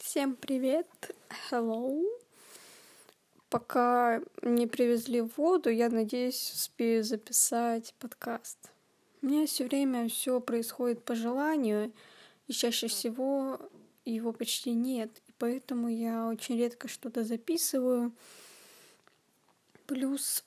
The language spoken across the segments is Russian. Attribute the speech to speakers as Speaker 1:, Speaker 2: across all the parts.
Speaker 1: Всем привет! Hello! Пока не привезли воду, я надеюсь, успею записать подкаст. У меня все время все происходит по желанию, и чаще всего его почти нет. И поэтому я очень редко что-то записываю. Плюс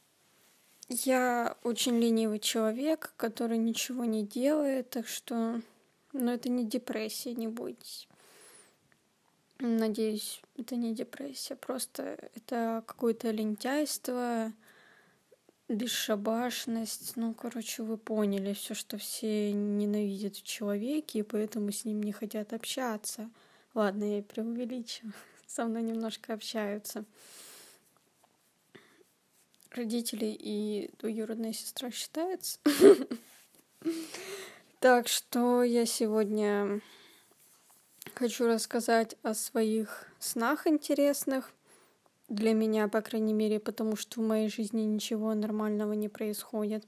Speaker 1: я очень ленивый человек, который ничего не делает, так что... Но это не депрессия, не бойтесь. Надеюсь, это не депрессия, просто это какое-то лентяйство, бесшабашность. Вы поняли все, что все ненавидят в человеке, и поэтому с ним не хотят общаться. Ладно, я преувеличу. Со мной немножко общаются. Родители и двоюродная сестра считается. Так что я сегодня хочу рассказать о своих снах интересных. Для меня, по крайней мере, потому что в моей жизни ничего нормального не происходит.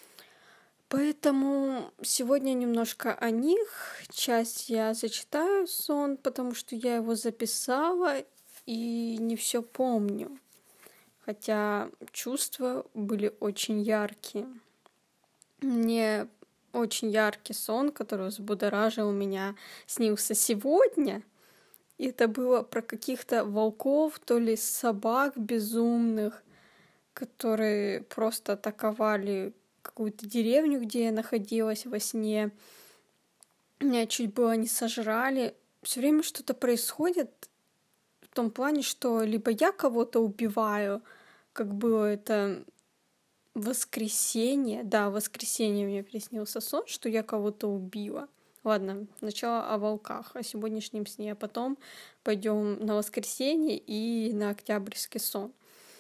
Speaker 1: Поэтому сегодня немножко о них. Часть я зачитаю сон, потому что я его записала и не все помню. Хотя чувства были очень яркие. Мне очень яркий сон, который взбудоражил меня, снился сегодня. И это было про каких-то волков, то ли собак безумных, которые просто атаковали какую-то деревню, где я находилась во сне. Меня чуть было не сожрали. Все время что-то происходит в том плане, что либо я кого-то убиваю, как было это воскресенье. Да, в воскресенье мне приснился сон, что я кого-то убила. Ладно, сначала о волках, о сегодняшнем сне, а потом пойдем на воскресенье и на октябрьский сон.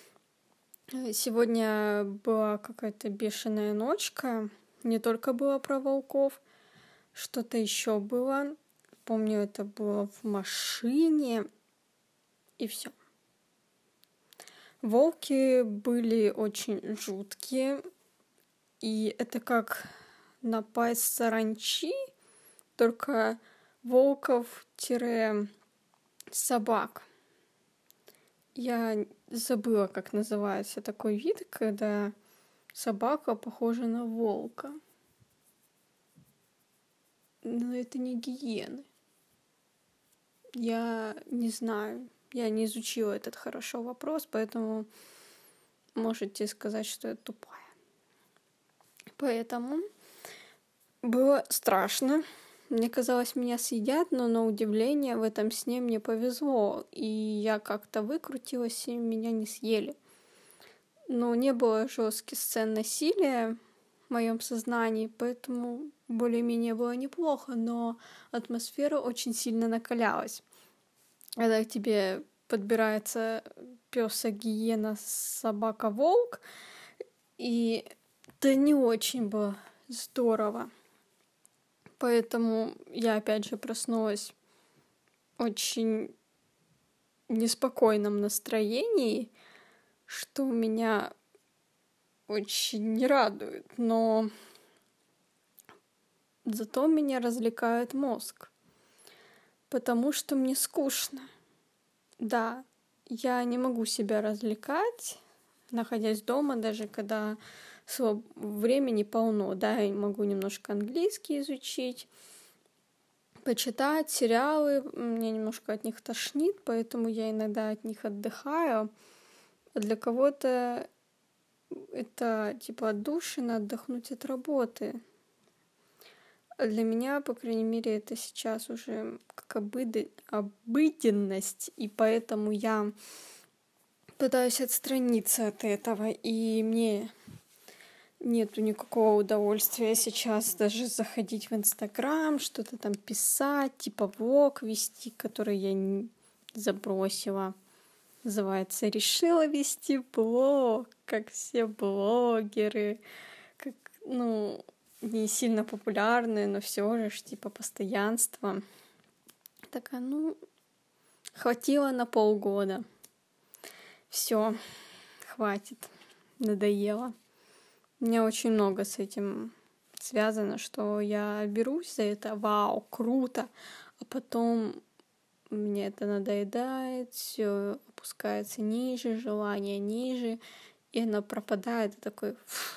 Speaker 1: Сегодня была какая-то бешеная ночка, не только было про волков, что-то еще было. Помню, это было в машине, и все. Волки были очень жуткие, и это как напасть саранчи, только волков-собак. Я забыла, как называется такой вид, когда собака похожа на волка. Но это не гиены. Я не знаю. Я не изучила этот хорошо вопрос, поэтому можете сказать, что я тупая. Поэтому было страшно. Мне казалось, меня съедят, но на удивление в этом сне мне повезло, и я как-то выкрутилась, и меня не съели. Но не было жестких сцен насилия в моем сознании, поэтому более-менее было неплохо, но атмосфера очень сильно накалялась. Когда к тебе подбирается пёс-гиена, собака-волк, и это не очень было здорово. Поэтому я опять же проснулась в очень неспокойном настроении, что меня очень не радует, но зато меня развлекает мозг, потому что мне скучно. Да, я не могу себя развлекать, находясь дома, даже когда времени полно, да, я могу немножко английский изучить, почитать сериалы, мне немножко от них тошнит, поэтому я иногда от них отдыхаю. А для кого-то это типа отдушина, отдохнуть от работы. А для меня, по крайней мере, это сейчас уже как обыденность, и поэтому я пытаюсь отстраниться от этого, и мне нету никакого удовольствия сейчас даже заходить в Инстаграм, что-то там писать, типа влог вести, который я не забросила. Называется «Решила вести блог», как все блогеры, как, не сильно популярные, но все же, типа, постоянство. Такая, хватило на полгода. Все, хватит, надоело. У меня очень много с этим связано, что я берусь за это, вау, круто, а потом мне это надоедает, все опускается ниже, желание ниже, и оно пропадает, и такой,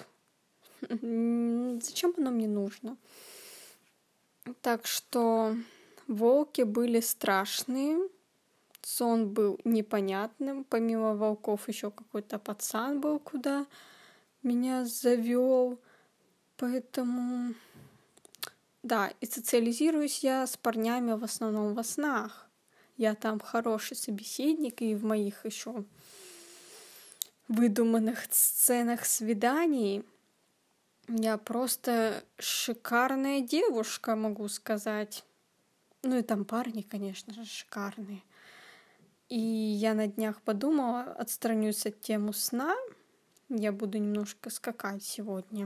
Speaker 1: зачем оно мне нужно? Так что волки были страшные, сон был непонятным, помимо волков еще какой-то пацан был, куда меня завел, поэтому да, и социализируюсь я с парнями в основном во снах. Я там хороший собеседник, и в моих еще выдуманных сценах свиданий я просто шикарная девушка, могу сказать. Ну и там парни, конечно же, шикарные. И я на днях подумала, отстранюсь от темы сна. Я буду немножко скакать сегодня.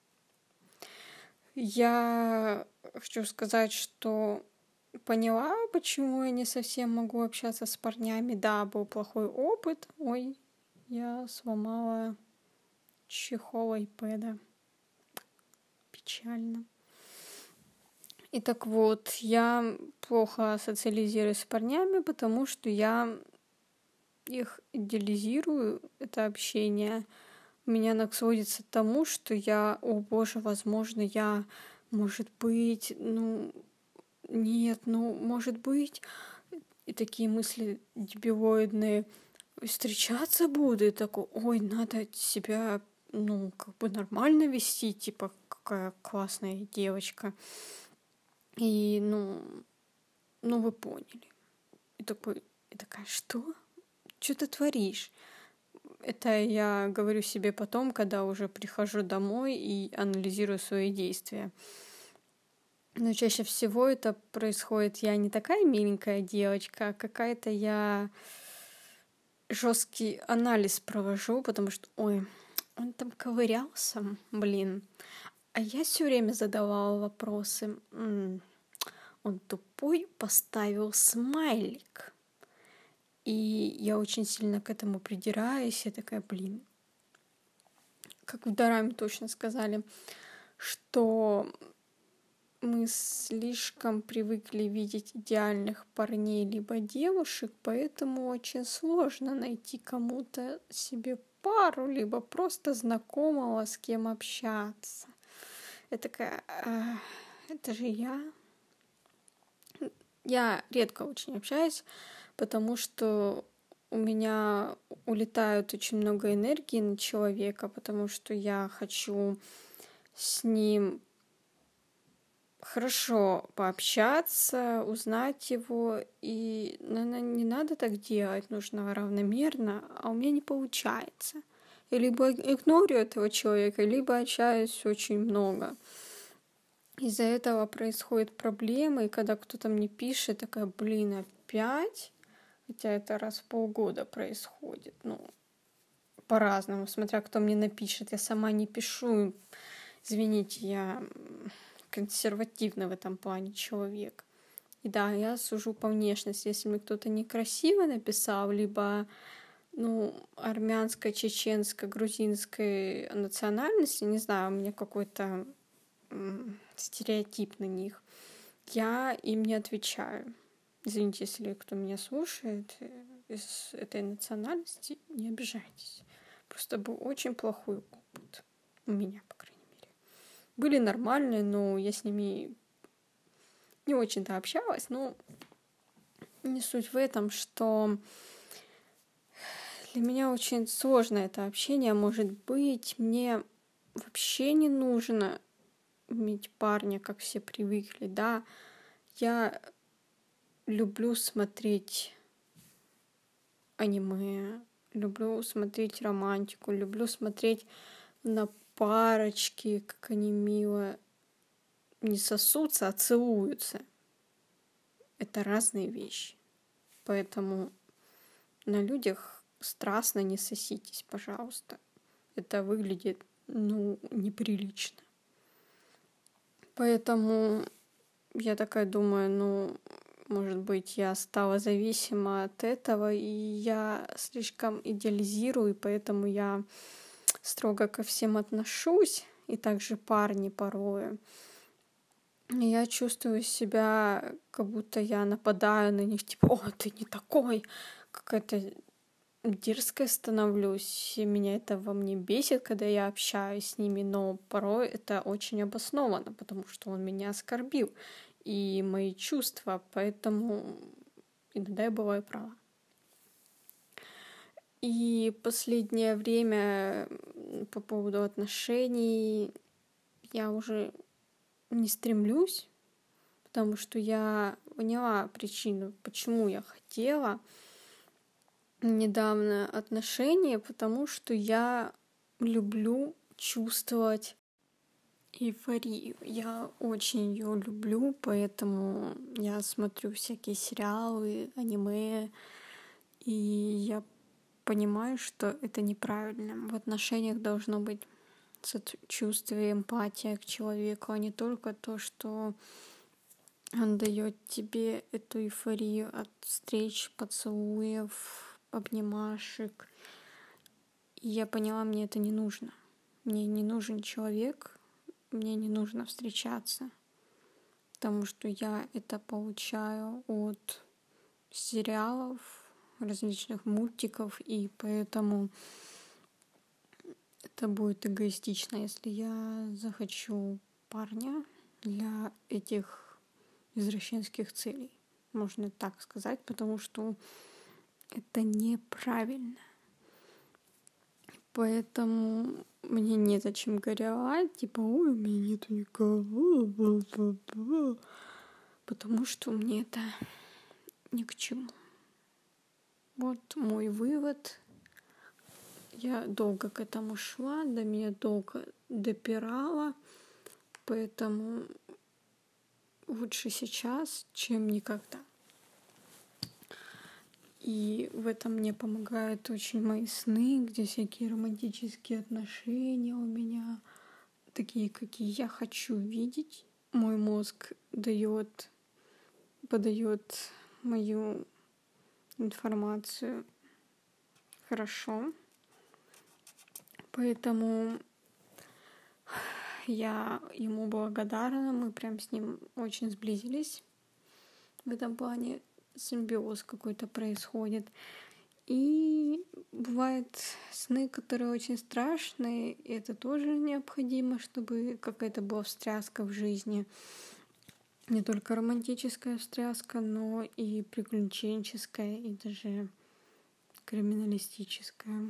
Speaker 1: Я хочу сказать, что поняла, почему я не совсем могу общаться с парнями. Да, был плохой опыт. Ой, я сломала чехол айпэда. Печально. И так вот, я плохо социализируюсь с парнями, потому что я их идеализирую, это общение. У меня оно сводится к тому, что я, о боже, возможно, я, может быть, нет, может быть. И такие мысли дебилоидные. Встречаться буду, и такой, ой, надо себя, нормально вести, типа, какая классная девочка. И, вы поняли. И такая, что? Что ты творишь? Это я говорю себе потом, когда уже прихожу домой и анализирую свои действия. Но чаще всего это происходит, я не такая миленькая девочка, а какая-то я жесткий анализ провожу, потому что, ой, он там ковырялся, а я все время задавала вопросы. Он тупой поставил смайлик. И я очень сильно к этому придираюсь. Я такая, как в Дораме точно сказали, что мы слишком привыкли видеть идеальных парней либо девушек, поэтому очень сложно найти кому-то себе пару, либо просто знакомого, с кем общаться. Я такая, это же я. Я редко очень общаюсь, потому что у меня улетает очень много энергии на человека, потому что я хочу с ним хорошо пообщаться, узнать его, и, наверное, не надо так делать, нужно равномерно, а у меня не получается. Я либо игнорю этого человека, либо общаюсь очень много. Из-за этого происходят проблемы, и когда кто-то мне пишет, такая, опять? Хотя это раз в полгода происходит, по-разному, смотря кто мне напишет. Я сама не пишу, извините, я консервативный в этом плане человек. И да, я сужу по внешности. Если мне кто-то некрасиво написал, либо армянской, чеченской, грузинской национальности, не знаю, у меня какой-то стереотип на них, я им не отвечаю. Извините, если кто меня слушает из этой национальности, не обижайтесь. Просто был очень плохой опыт. У меня, по крайней мере. Были нормальные, но я с ними не очень-то общалась. Но не суть в этом, что для меня очень сложно это общение. Может быть, мне вообще не нужно иметь парня, как все привыкли, да. Я люблю смотреть аниме, люблю смотреть романтику, люблю смотреть на парочки, как они мило не сосутся, а целуются. Это разные вещи. Поэтому на людях страстно не соситесь, пожалуйста. Это выглядит, неприлично. Поэтому я такая думаю, может быть, я стала зависима от этого, и я слишком идеализирую, и поэтому я строго ко всем отношусь, и также парни порою. Я чувствую себя, как будто я нападаю на них, типа, о, ты не такой, какая-то дерзкая становлюсь, и меня это во мне бесит, когда я общаюсь с ними, но порой это очень обосновано, потому что он меня оскорбил, и мои чувства, поэтому иногда я бываю права. И последнее время по поводу отношений я уже не стремлюсь, потому что я поняла причину, почему я хотела недавно отношения, потому что я люблю чувствовать эйфорию. Я очень ее люблю, поэтому я смотрю всякие сериалы, аниме, и я понимаю, что это неправильно. В отношениях должно быть сочувствие, эмпатия к человеку, а не только то, что он дает тебе эту эйфорию от встреч, поцелуев, обнимашек. И я поняла, мне это не нужно. Мне не нужен человек, мне не нужно встречаться, потому что я это получаю от сериалов, различных мультиков, и поэтому это будет эгоистично, если я захочу парня для этих извращенских целей. Можно так сказать, потому что это неправильно. Поэтому мне незачем горевать, типа, ой, у меня нету никого, потому что мне это ни к чему. Вот мой вывод. Я долго к этому шла, до меня долго допирала, поэтому лучше сейчас, чем никогда. И в этом мне помогают очень мои сны, где всякие романтические отношения у меня, такие, какие я хочу видеть. Мой мозг подает мою информацию хорошо. Поэтому я ему благодарна. Мы прям с ним очень сблизились. В этом плане симбиоз какой-то происходит. И бывают сны, которые очень страшные, и это тоже необходимо, чтобы какая-то была встряска в жизни. Не только романтическая встряска, но и приключенческая, и даже криминалистическая.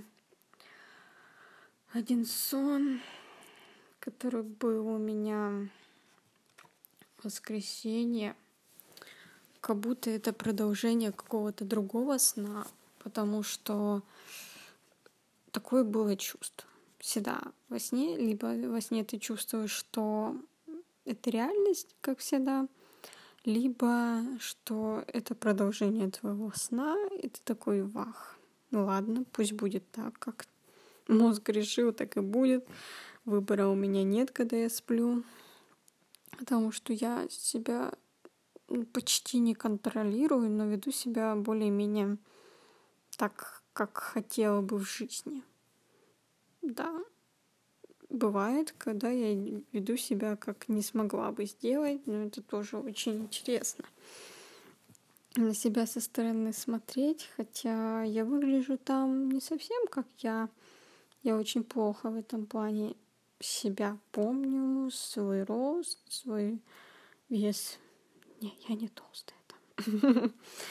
Speaker 1: Один сон, который был у меня в воскресенье, как будто это продолжение какого-то другого сна, потому что такое было чувство. Всегда во сне, либо во сне ты чувствуешь, что это реальность, как всегда, либо что это продолжение твоего сна, и ты такой, вах, ну ладно, пусть будет так, как мозг решил, так и будет. Выбора у меня нет, когда я сплю, потому что я себя почти не контролирую, но веду себя более-менее так, как хотела бы в жизни. Да, бывает, когда я веду себя, как не смогла бы сделать, но это тоже очень интересно. На себя со стороны смотреть, хотя я выгляжу там не совсем как я. Я очень плохо в этом плане себя помню, свой рост, свой вес. Не, я не толстая там.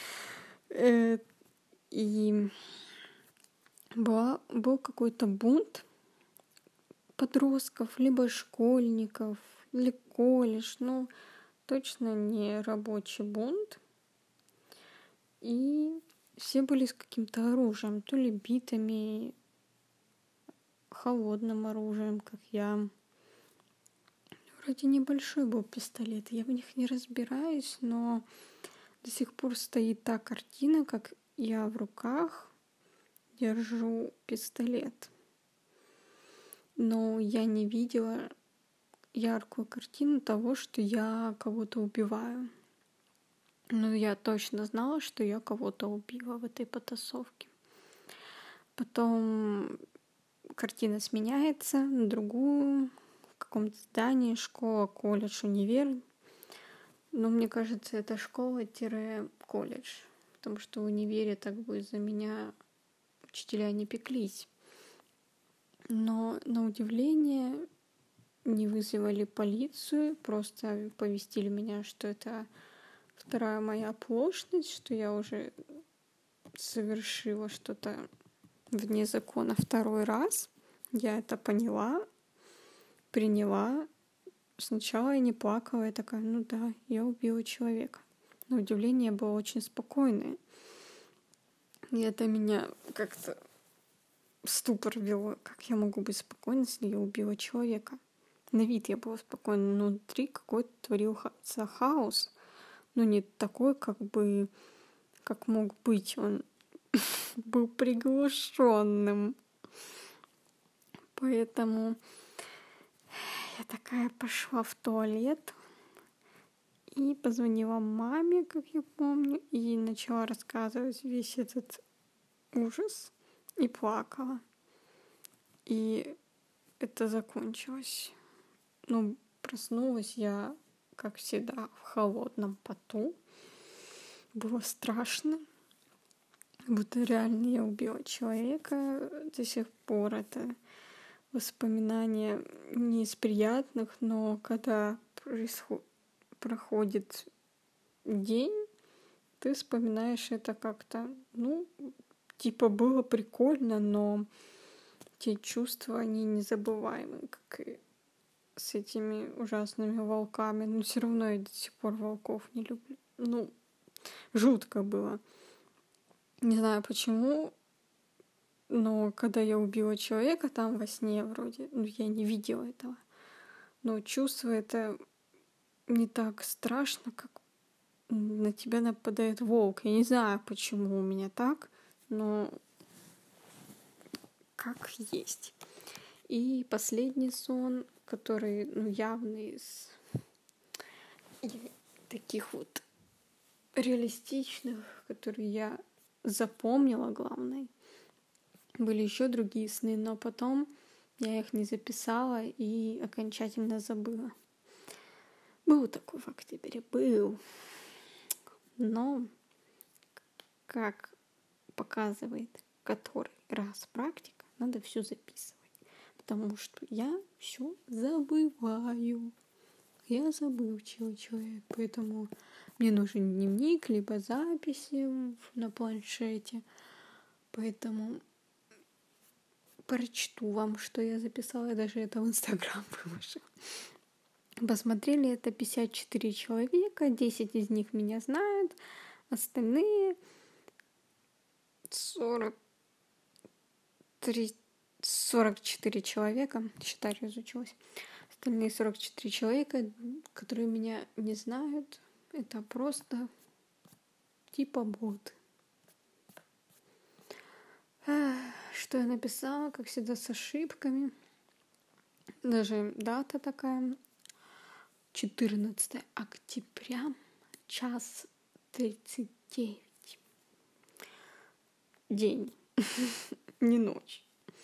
Speaker 1: И был какой-то бунт подростков, либо школьников, или колледж, ну, точно не рабочий бунт. И все были с каким-то оружием, то ли битами, холодным оружием, как я. Вроде небольшой был пистолет, я в них не разбираюсь, но до сих пор стоит та картина, как я в руках держу пистолет. Но я не видела яркую картину того, что я кого-то убиваю. Но я точно знала, что я кого-то убила в этой потасовке. Потом картина сменяется на другую, в каком-то здании, школа, колледж, универ. Но мне кажется, это школа-колледж, потому что в универе так бы из-за меня учителя не пеклись. Но на удивление не вызвали полицию, просто повестили меня, что это вторая моя оплошность, что я уже совершила что-то вне закона второй раз. Я это поняла, приняла. Сначала я не плакала, я такая, ну да, я убила человека. На удивление, я была очень спокойная. И это меня как-то в ступор ввело. Как я могу быть спокойной, если я убила человека? На вид я была спокойна, но внутри какой-то творился хаос. Но не такой, как мог быть. Он был приглушенным. Поэтому я такая пошла в туалет и позвонила маме, как я помню, и начала рассказывать весь этот ужас и плакала. И это закончилось. Ну, проснулась я, как всегда, в холодном поту. Было страшно. Будто реально я убила человека. До сих пор это воспоминания не из приятных, но когда проходит день, ты вспоминаешь это как-то, типа было прикольно, но те чувства, они незабываемы, как и с этими ужасными волками. Но все равно я до сих пор волков не люблю. Жутко было. Не знаю почему, но когда я убила человека там во сне вроде, я не видела этого. Но чувство это не так страшно, как на тебя нападает волк. Я не знаю, почему у меня так, но как есть. И последний сон, который, явно из таких вот реалистичных, которые я запомнила, главное. Были еще другие сны, но потом я их не записала и окончательно забыла. Был такой в октябре, был. Но, как показывает который раз практика, надо все записывать. Потому что я все забываю. Я забывчивый человек, поэтому мне нужен дневник, либо записи на планшете. Поэтому прочту вам, что я записала. Я даже это в Инстаграм выложила. Посмотрели это 54 человека, 10 из них меня знают, остальные 44 человека, считать разучилась, остальные 44 человека, которые меня не знают, это просто типа боты. Что я написала, как всегда, с ошибками. Даже дата такая. 14 октября, 1:39. День, не ночь.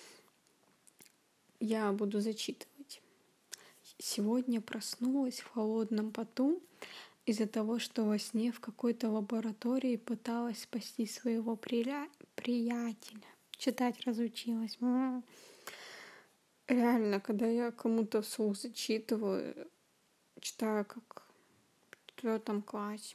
Speaker 1: Я буду зачитывать. Сегодня проснулась в холодном поту из-за того, что во сне в какой-то лаборатории пыталась спасти своего приятеля. Читать разучилась. Реально, когда я кому-то вслух зачитываю, читаю как в 4 классе.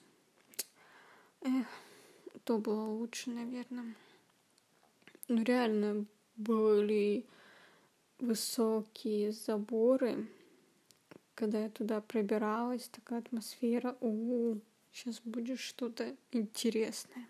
Speaker 1: То было лучше, наверное. Реально были высокие заборы. Когда я туда пробиралась, такая атмосфера. Сейчас будет что-то интересное.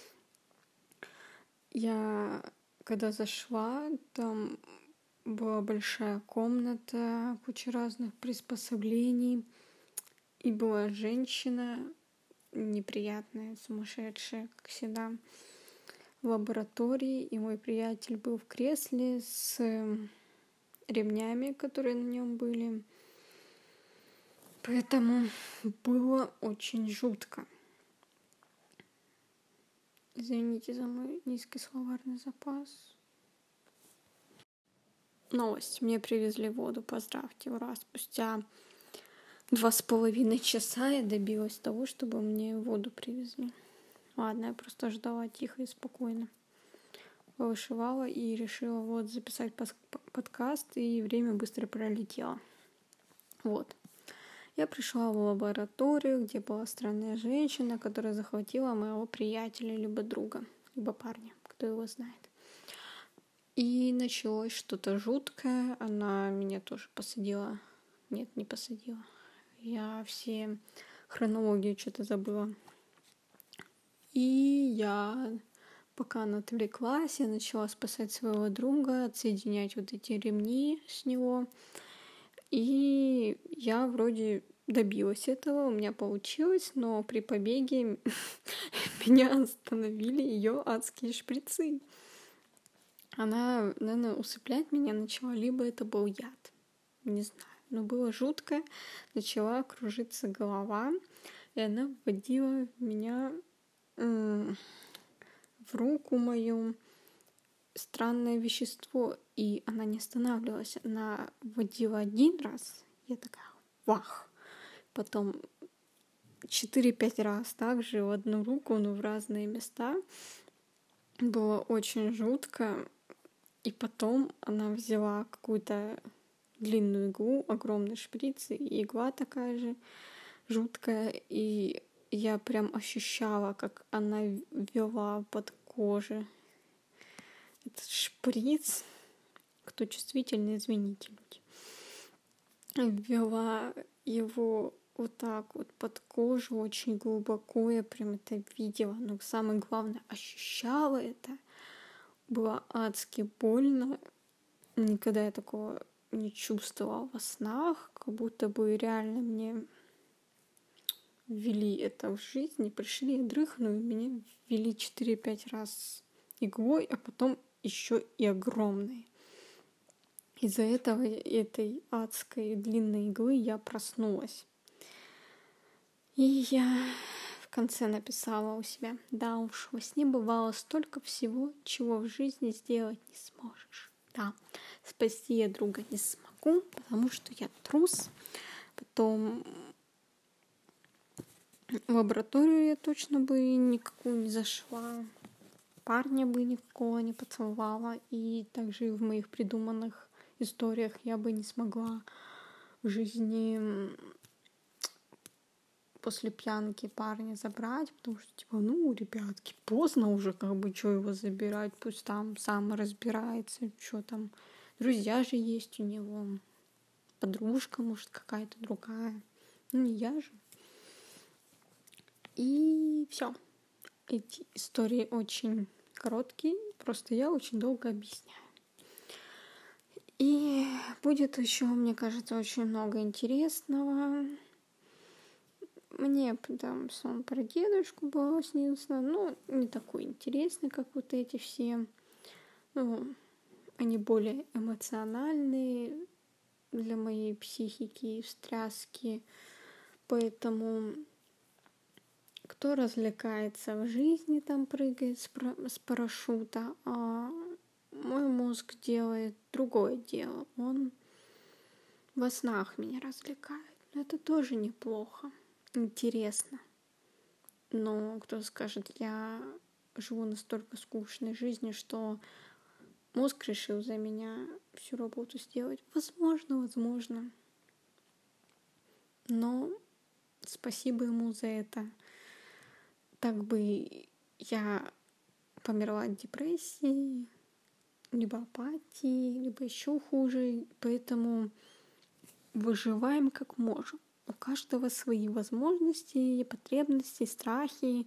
Speaker 1: Я когда зашла, там была большая комната, куча разных приспособлений. И была женщина неприятная, сумасшедшая, как всегда, в лаборатории. И мой приятель был в кресле с ремнями, которые на нем были. Поэтому было очень жутко. Извините за мой низкий словарный запас. Новость. Мне привезли воду, поздравьте, ура. Спустя 2,5 часа я добилась того, чтобы мне воду привезли. Ладно, я просто ждала тихо и спокойно. Вышивала и решила вот записать подкаст, и время быстро пролетело. Вот. Я пришла в лабораторию, где была странная женщина, которая захватила моего приятеля, либо друга, либо парня, кто его знает. И началось что-то жуткое. Она меня тоже посадила. Нет, не посадила. Я все хронологию что-то забыла. И я, пока она отвлеклась, я начала спасать своего друга, отсоединять вот эти ремни с него. И я вроде добилась этого, у меня получилось, но при побеге меня остановили ее адские шприцы. Она, наверное, усыплять меня начала, либо это был яд. Не знаю, но было жутко. Начала кружиться голова, и она вводила меня в руку мою странное вещество, и она не останавливалась. Она вводила один раз, я такая, вах. Потом 4-5 раз также в одну руку, но в разные места. Было очень жутко. И потом она взяла какую-то длинную иглу, огромный шприц, и игла такая же жуткая. И я прям ощущала, как она ввела под кожу этот шприц. Кто чувствительный, извините, люди. Ввела его вот так вот под кожу очень глубоко. Я прям это видела. Но самое главное, ощущала это. Было адски больно. Никогда я такого не чувствовала во снах. Как будто бы реально мне ввели это в жизнь. И пришли, я дрыхну, и меня ввели 4-5 раз иглой, а потом еще и огромной. Из-за этого, этой адской длинной иглы, я проснулась. И я в конце написала у себя: да уж, во сне бывало столько всего, чего в жизни сделать не сможешь. Да, спасти я друга не смогу, потому что я трус. Потом в лабораторию я точно бы никакую не зашла. Парня бы никакого не поцеловала. И также и в моих придуманных историях я бы не смогла в жизни после пьянки парня забрать, потому что, типа, ну, ребятки, поздно уже, как бы, что его забирать, пусть там сам разбирается, что там, друзья же есть у него, подружка, может, какая-то другая, ну, не я же. И все. Эти истории очень короткие, просто я очень долго объясняю. И будет еще, мне кажется, очень много интересного. Мне там сон про дедушку был снился, но не такой интересный, как вот эти все. Ну, они более эмоциональные для моей психики, встряски. Поэтому кто развлекается в жизни, там прыгает с парашюта, а мой мозг делает другое дело. Он во снах меня развлекает. Но это тоже неплохо. Интересно. Но кто скажет, я живу настолько скучной жизнью, что мозг решил за меня всю работу сделать. Возможно. Но спасибо ему за это. Так бы я померла от депрессии, либо апатии, либо еще хуже. Поэтому выживаем как можем. У каждого свои возможности, потребности, страхи.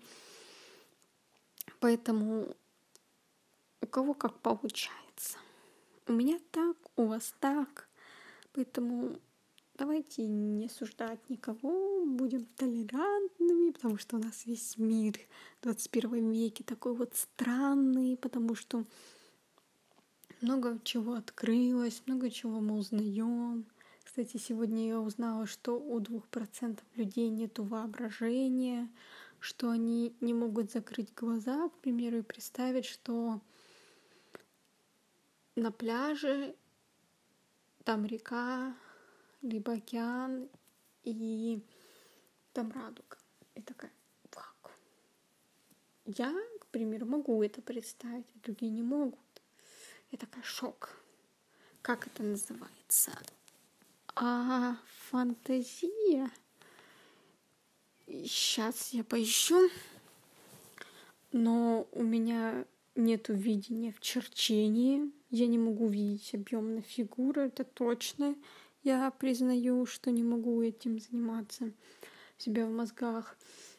Speaker 1: Поэтому у кого как получается. У меня так, у вас так. Поэтому давайте не осуждать никого, будем толерантными, потому что у нас весь мир в 21 веке такой вот странный, потому что много чего открылось, много чего мы узнаем. Кстати, сегодня я узнала, что у 2% людей нету воображения, что они не могут закрыть глаза, к примеру, и представить, что на пляже там река, либо океан, и там радуга. И такая, как? Я, к примеру, могу это представить, а другие не могут. Я такая, шок. Как это называется? Фантазия. Сейчас я поищу. Но у меня нету видения в черчении. Я не могу видеть объемные фигуры, это точно. Я признаю, что не могу этим заниматься у себя в мозгах.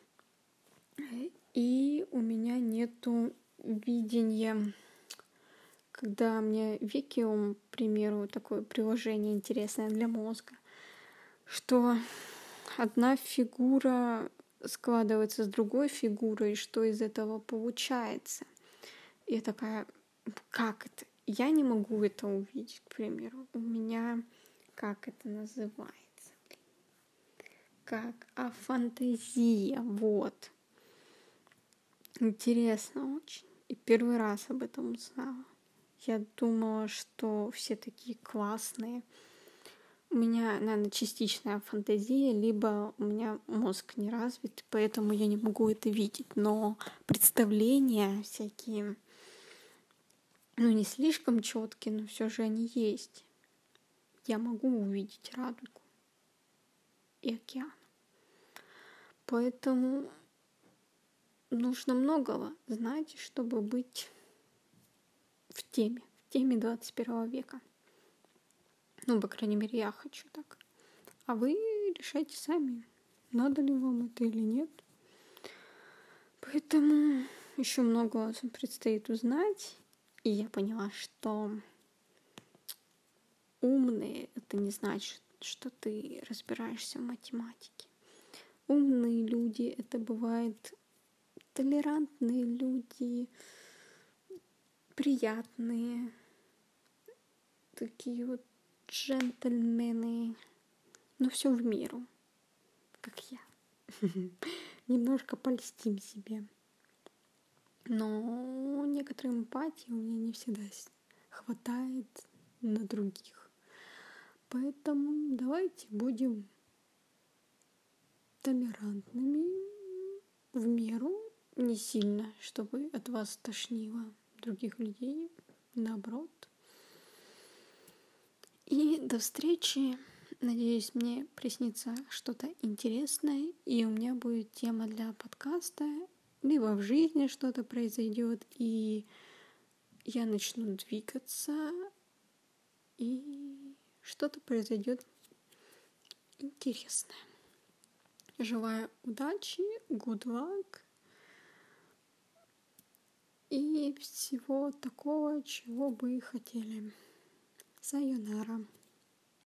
Speaker 1: И у меня нету видения, когда мне Викиум, к примеру, такое приложение интересное для мозга, что одна фигура складывается с другой фигурой, что из этого получается. И я такая, как это? Я не могу это увидеть, к примеру. У меня, как это называется? Фантазия, вот. Интересно очень. И первый раз об этом узнала. Я думала, что все такие классные. У меня, наверное, частичная фантазия, либо у меня мозг не развит, поэтому я не могу это видеть. Но представления всякие, не слишком четкие, но все же они есть. Я могу увидеть радугу и океан. Поэтому нужно многого знать, чтобы быть в теме 21 века. По крайней мере, я хочу так. А вы решайте сами, надо ли вам это или нет. Поэтому еще много предстоит узнать. И я поняла, что умные — это не значит, что ты разбираешься в математике. Умные люди — это бывают толерантные люди, приятные, такие вот джентльмены, но все в меру, как я. Немножко польстим себе. Но некоторой эмпатии у меня не всегда хватает на других. Поэтому давайте будем толерантными в меру, не сильно, чтобы от вас тошнило других людей, наоборот. И до встречи. Надеюсь, мне приснится что-то интересное, и у меня будет тема для подкаста, либо в жизни что-то произойдет, и я начну двигаться, и что-то произойдет интересное. Желаю удачи, good luck и всего такого, чего бы хотели. Сайонара.